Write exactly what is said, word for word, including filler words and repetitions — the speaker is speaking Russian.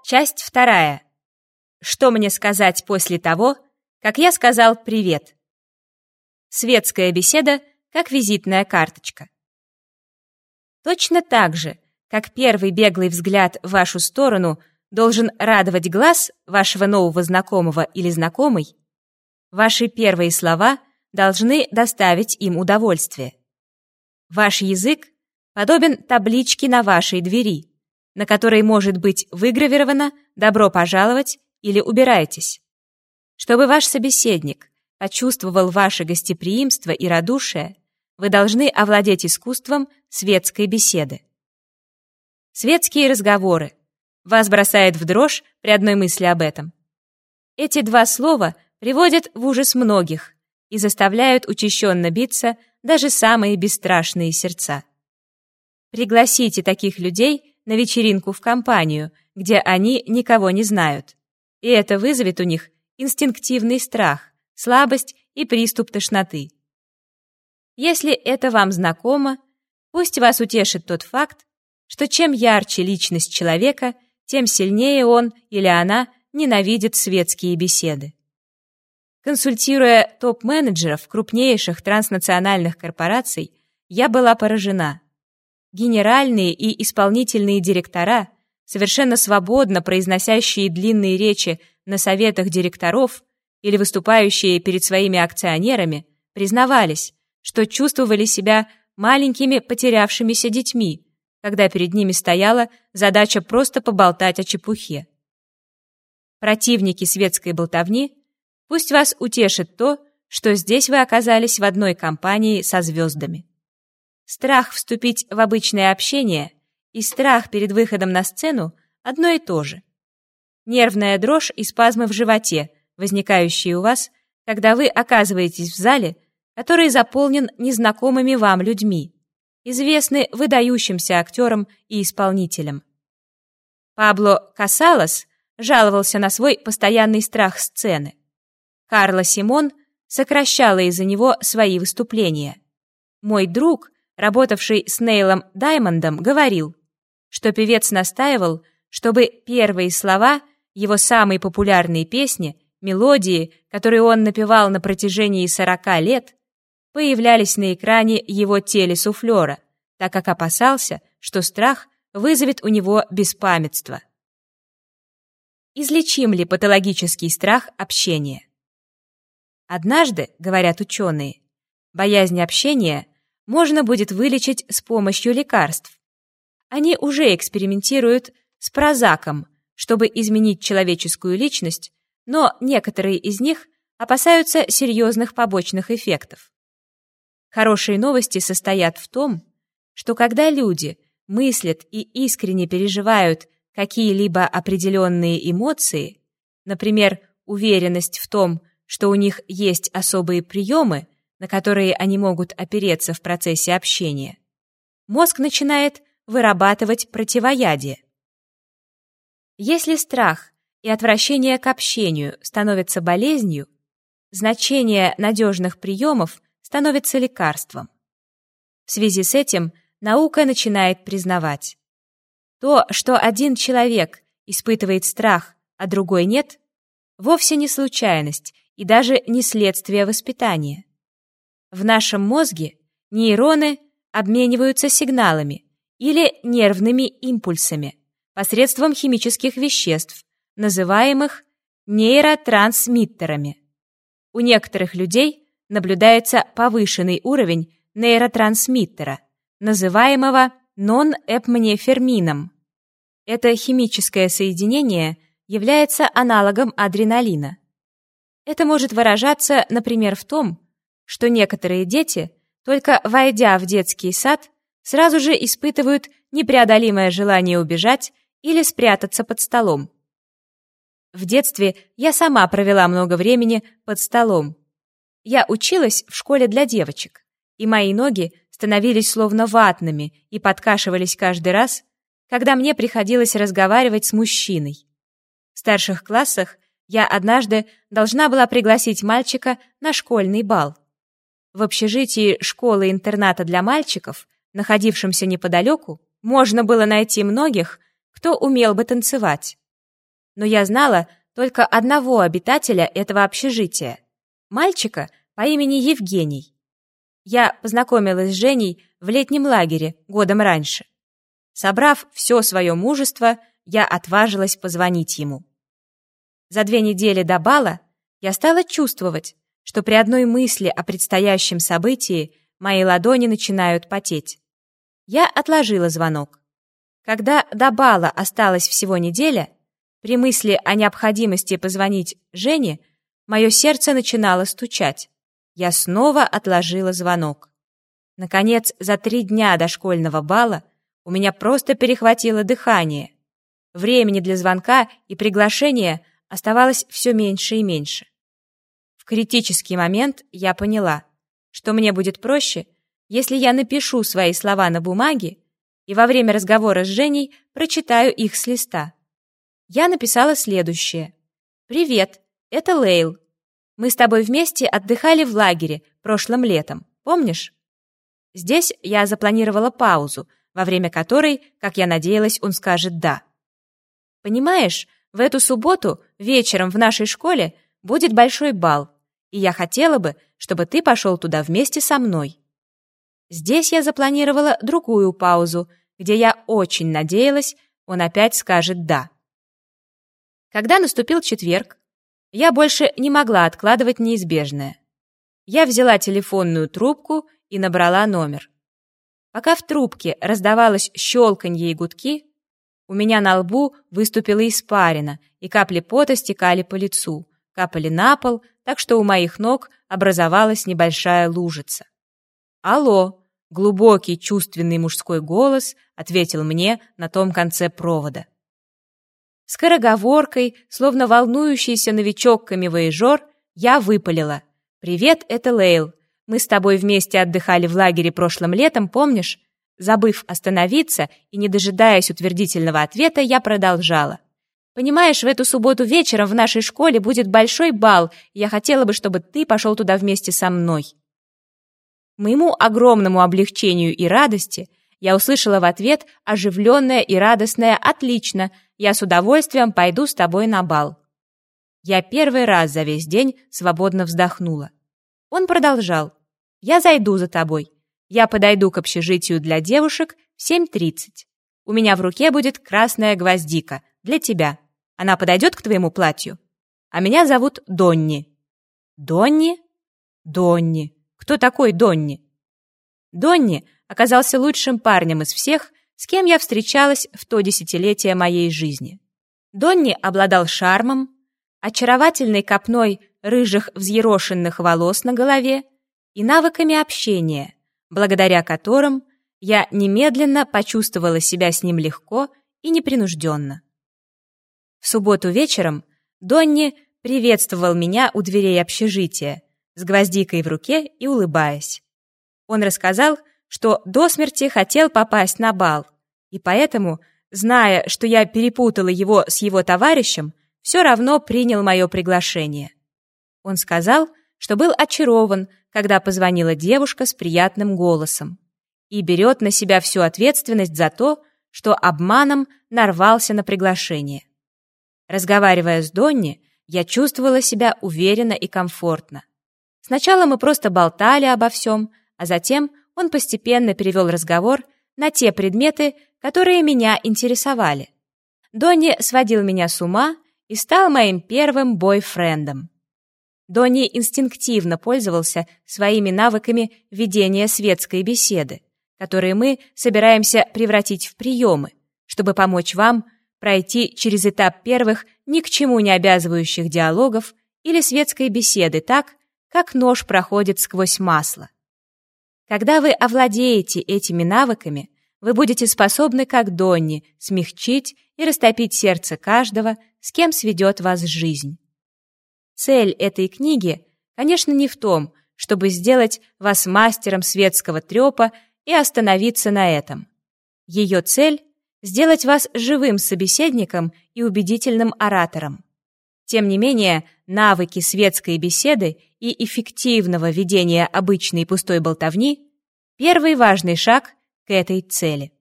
Часть вторая. Что мне сказать после того, как я сказал «привет»? Светская беседа как визитная карточка. Точно так же, как первый беглый взгляд в вашу сторону должен радовать глаз вашего нового знакомого или знакомой, ваши первые слова должны доставить им удовольствие. Ваш язык подобен табличке на вашей двери, на которой может быть выгравировано «Добро пожаловать» или «Убирайтесь». Чтобы ваш собеседник почувствовал ваше гостеприимство и радушие, вы должны овладеть искусством светской беседы. Светские разговоры. Вас бросает в дрожь при одной мысли об этом. Эти два слова приводят в ужас многих и заставляют учащенно биться даже самые бесстрашные сердца. Пригласите таких людей на вечеринку в компанию, где они никого не знают, и это вызовет у них инстинктивный страх, слабость и приступ тошноты. Если это вам знакомо, пусть вас утешит тот факт, что чем ярче личность человека, тем сильнее он или она ненавидит светские беседы. Консультируя топ-менеджеров крупнейших транснациональных корпораций, я была поражена. Генеральные и исполнительные директора, совершенно свободно произносящие длинные речи на советах директоров или выступающие перед своими акционерами, признавались, что чувствовали себя маленькими потерявшимися детьми, когда перед ними стояла задача просто поболтать о чепухе. Противники светской болтовни, пусть вас утешит то, что здесь вы оказались в одной компании со звездами. Страх вступить в обычное общение и страх перед выходом на сцену одно и то же. Нервная дрожь и спазмы в животе, возникающие у вас, когда вы оказываетесь в зале, который заполнен незнакомыми вам людьми, известны выдающимся актерам и исполнителям. Пабло Касалас жаловался на свой постоянный страх сцены. Карла Симон сокращала из-за него свои выступления. Мой друг, работавший с Нейлом Даймондом, говорил, что певец настаивал, чтобы первые слова его самой популярной песни, мелодии, которые он напевал на протяжении сорока лет, появлялись на экране его телесуфлера, так как опасался, что страх вызовет у него беспамятство. Излечим ли патологический страх общения? Однажды, говорят ученые, боязнь общения можно будет вылечить с помощью лекарств. Они уже экспериментируют с прозаком, чтобы изменить человеческую личность, но некоторые из них опасаются серьезных побочных эффектов. Хорошие новости состоят в том, что когда люди мыслят и искренне переживают какие-либо определенные эмоции, например, уверенность в том, что у них есть особые приемы, на которые они могут опереться в процессе общения, мозг начинает вырабатывать противоядие. Если страх и отвращение к общению становятся болезнью, значение надежных приемов становится лекарством. В связи с этим наука начинает признавать: то, что один человек испытывает страх, а другой нет, вовсе не случайность и даже не следствие воспитания. В нашем мозге нейроны обмениваются сигналами или нервными импульсами посредством химических веществ, называемых нейротрансмиттерами. У некоторых людей наблюдается повышенный уровень нейротрансмиттера, называемого нон-эпнефермином. Это химическое соединение является аналогом адреналина. Это может выражаться, например, в том, что некоторые дети, только войдя в детский сад, сразу же испытывают непреодолимое желание убежать или спрятаться под столом. В детстве я сама провела много времени под столом. Я училась в школе для девочек, и мои ноги становились словно ватными и подкашивались каждый раз, когда мне приходилось разговаривать с мужчиной. В старших классах я однажды должна была пригласить мальчика на школьный бал. В общежитии школы-интерната для мальчиков, находившемся неподалеку, можно было найти многих, кто умел бы танцевать. Но я знала только одного обитателя этого общежития — мальчика по имени Евгений. Я познакомилась с Женей в летнем лагере годом раньше. Собрав все свое мужество, я отважилась позвонить ему. За две недели до бала я стала чувствовать, что при одной мысли о предстоящем событии мои ладони начинают потеть. Я отложила звонок. Когда до бала осталась всего неделя, при мысли о необходимости позвонить Жене, мое сердце начинало стучать. Я снова отложила звонок. Наконец, за три дня до школьного бала у меня просто перехватило дыхание. Времени для звонка и приглашения оставалось все меньше и меньше. В критический момент я поняла, что мне будет проще, если я напишу свои слова на бумаге и во время разговора с Женей прочитаю их с листа. Я написала следующее. «Привет, это Лейл. Мы с тобой вместе отдыхали в лагере прошлым летом, помнишь?» Здесь я запланировала паузу, во время которой, как я надеялась, он скажет «да». «Понимаешь, в эту субботу вечером в нашей школе будет большой бал, и я хотела бы, чтобы ты пошел туда вместе со мной». Здесь я запланировала другую паузу, где я очень надеялась, он опять скажет «да». Когда наступил четверг, я больше не могла откладывать неизбежное. Я взяла телефонную трубку и набрала номер. Пока в трубке раздавалось щелканье и гудки, у меня на лбу выступила испарина, и капли пота стекали по лицу, капали на пол, так что у моих ног образовалась небольшая лужица. «Алло!» — глубокий чувственный мужской голос ответил мне на том конце провода. Скороговоркой, словно волнующийся новичок-камевояжер, я выпалила. «Привет, это Лейл. Мы с тобой вместе отдыхали в лагере прошлым летом, помнишь?» Забыв остановиться и не дожидаясь утвердительного ответа, я продолжала. «Понимаешь, в эту субботу вечером в нашей школе будет большой бал, и я хотела бы, чтобы ты пошел туда вместе со мной». К моему огромному облегчению и радости я услышала в ответ оживленное и радостное «Отлично! Я с удовольствием пойду с тобой на бал». Я первый раз за весь день свободно вздохнула. Он продолжал. «Я зайду за тобой. Я подойду к общежитию для девушек в семь тридцать. У меня в руке будет красная гвоздика для тебя. Она подойдет к твоему платью? А меня зовут Донни». «Донни? Донни. Кто такой Донни?» Донни оказался лучшим парнем из всех, с кем я встречалась в то десятилетие моей жизни. Донни обладал шармом, очаровательной копной рыжих взъерошенных волос на голове и навыками общения, благодаря которым я немедленно почувствовала себя с ним легко и непринужденно. В субботу вечером Донни приветствовал меня у дверей общежития, с гвоздикой в руке и улыбаясь. Он рассказал, что до смерти хотел попасть на бал, и поэтому, зная, что я перепутала его с его товарищем, все равно принял мое приглашение. Он сказал, что был очарован, когда позвонила девушка с приятным голосом, и берет на себя всю ответственность за то, что обманом нарвался на приглашение. Разговаривая с Донни, я чувствовала себя уверенно и комфортно. Сначала мы просто болтали обо всем, а затем он постепенно перевел разговор на те предметы, которые меня интересовали. Донни сводил меня с ума и стал моим первым бойфрендом. Донни инстинктивно пользовался своими навыками ведения светской беседы, которые мы собираемся превратить в приемы, чтобы помочь вам пройти через этап первых ни к чему не обязывающих диалогов или светской беседы так, как нож проходит сквозь масло. Когда вы овладеете этими навыками, вы будете способны, как Донни, смягчить и растопить сердце каждого, с кем сведет вас жизнь. Цель этой книги, конечно, не в том, чтобы сделать вас мастером светского трёпа и остановиться на этом. Ее цель — сделать вас живым собеседником и убедительным оратором. Тем не менее, навыки светской беседы и эффективного ведения обычной пустой болтовни — первый важный шаг к этой цели.